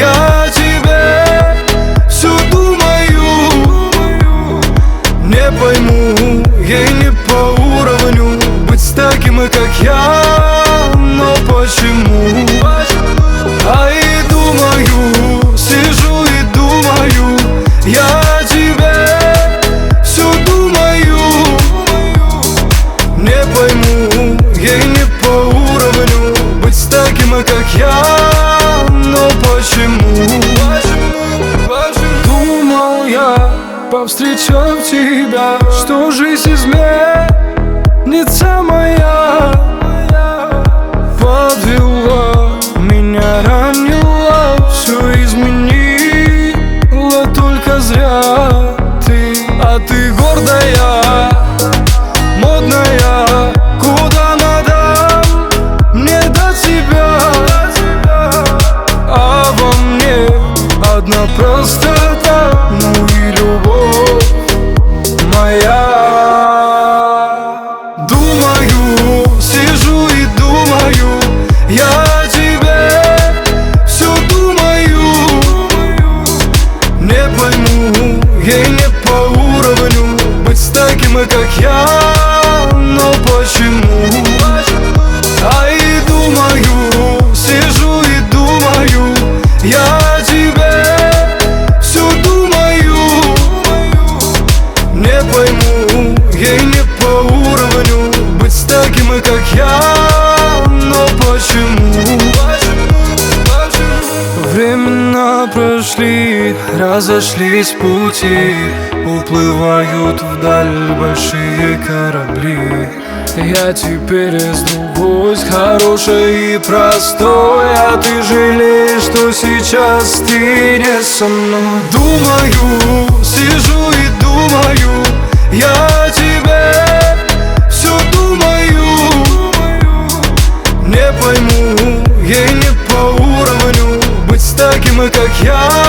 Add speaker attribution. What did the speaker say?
Speaker 1: Я тебе все думаю, не пойму, ей не по уровню быть с таким, как я. Но почему? А и думаю, сижу и думаю, я тебе все думаю, не пойму, ей не по уровню быть с таким, как я. Но почему? Думал я, повстречав тебя, что жизнь изменится моя. Подвела, меня ранила, все изменила только зря ты. А ты гордая, модная, куда надо, мне до тебя. А во мне одна простота, ну и любовь моя. Думаю, сижу и думаю, я тебе все думаю, не пойму, ей не по уровню быть с таким, как я. Но почему? А и думаю, сижу и думаю, я тебе все думаю, не пойму, ей не по уровню быть с таким, как я. Но почему? Времена прошли, разошлись пути, уплывают вдаль большие корабли. Я теперь из другой, хорошей и простой, а ты жалеешь, что сейчас ты не со мной. Думаю, сижу и думаю, я тебе все думаю, не пойму, ей не по уровню быть с таким, как я.